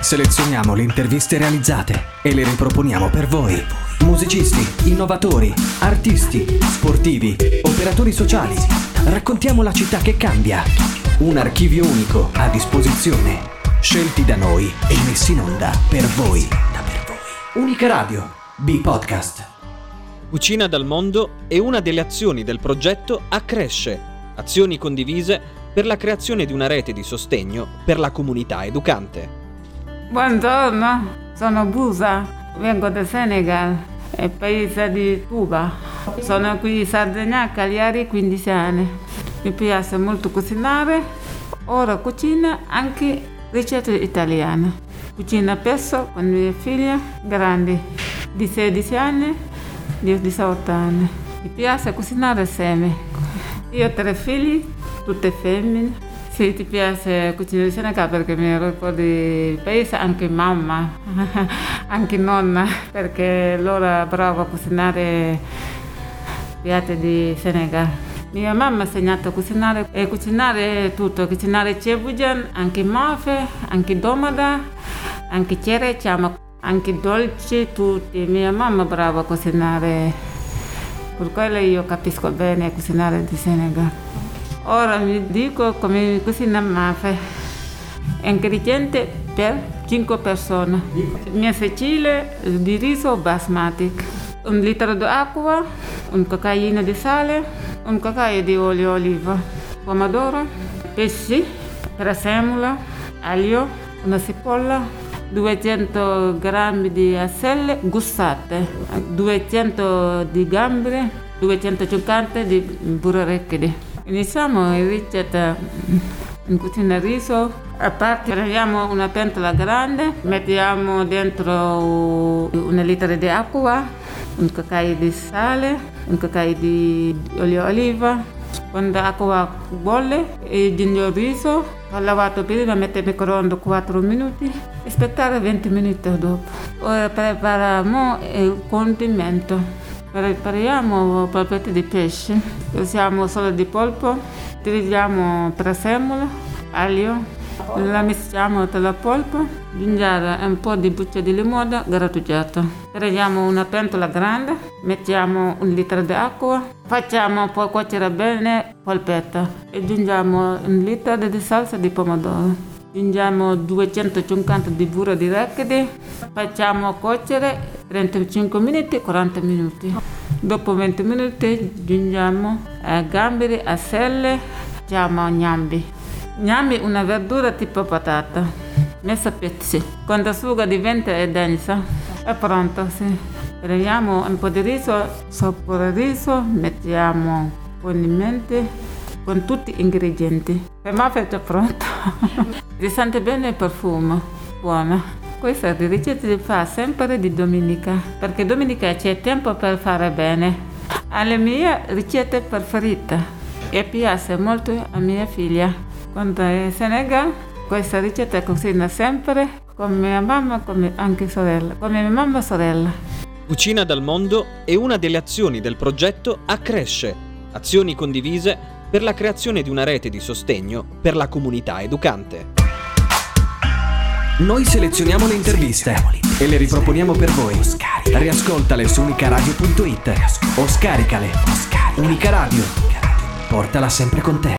Selezioniamo le interviste realizzate e le riproponiamo per voi. Musicisti, innovatori, artisti, sportivi, operatori sociali. Raccontiamo la città che cambia. Un archivio unico a disposizione. Scelti da noi e messi in onda per voi. Unica Radio, B-Podcast. Cucina dal mondo è una delle azioni del progetto Accresce, azioni condivise per la creazione di una rete di sostegno per la comunità educante. Buongiorno, sono Busa, vengo da Senegal, paese di Cuba. Sono qui in Sardegna, Cagliari, 15 anni. Mi piace molto cucinare, ora cucino anche ricette italiane. Cucino spesso con mie figlie grandi, di 16 anni, di 18 anni. Mi piace cucinare assieme. Io ho 3 figli, tutte femmine. Sì, ti piace cucinare in Senegal perché mi ricordo di paese, anche mamma, anche nonna, perché loro è brava a cucinare piatti di Senegal. Mia mamma ha insegnato a cucinare e cucinare tutto, cucinare cebujan, anche mafe, anche domada, anche cerecciama, anche dolci, tutti. Mia mamma è brava a cucinare, per quello io capisco bene cucinare di Senegal. Ora mi dico come cucina mafe, ingredienti per 5 persone. Mia Sicilia di riso basmati, 1 litro di acqua, un cucchiaino di sale, un cucchiaio di olio oliva, pomodoro, pesce, presemola, aglio, una cipolla, 200 grammi di aselle gustate, 200 di gamberi, 250 di burro arachidi. Iniziamo la ricetta in cucina riso. A parte prendiamo una pentola grande, mettiamo dentro 1 litro di acqua, un cucchiaio di sale, un cucchiaio di olio oliva. Quando l'acqua bolle, aggiungo il riso, ho lavato prima, metto in microonde 4 minuti, aspettare 20 minuti dopo. Ora prepariamo il condimento. Prepariamo polpetti di pesce, usiamo solo di polpo, utilizziamo presemola, aglio, la mischiamo tra la polpo, aggiungiamo un po' di buccia di limone grattugiato. Prendiamo una pentola grande, mettiamo 1 litro di acqua, facciamo poi cuocere bene il polpetto, aggiungiamo 1 litro di salsa di pomodoro. Aggiungiamo 250 di burro di arachidi, facciamo cuocere 35 minuti, 40 minuti. Dopo 20 minuti aggiungiamo gamberi, aselle, facciamo gnambi. Gnambi è una verdura tipo patata, messa a pezzi. Quando l'asciuga diventa densa, è pronto, sì. Prendiamo un po' di riso, sopra il riso mettiamo condimenti con tutti gli ingredienti. Per me è già pronto. Si sente bene il profumo, buona. Questa ricetta si fa sempre di domenica, perché domenica c'è tempo per fare bene. Alle mie ricette preferite e piace molto a mia figlia. Quando è in Senegal, questa ricetta cucina sempre con mia mamma, come anche sorella, come mia mamma e sorella. Cucina dal mondo è una delle azioni del progetto Accresce, azioni condivise per la creazione di una rete di sostegno per la comunità educante. Noi selezioniamo le interviste e le riproponiamo per voi. Riascoltale su unicaradio.it o scaricale. Unica Radio. Portala sempre con te.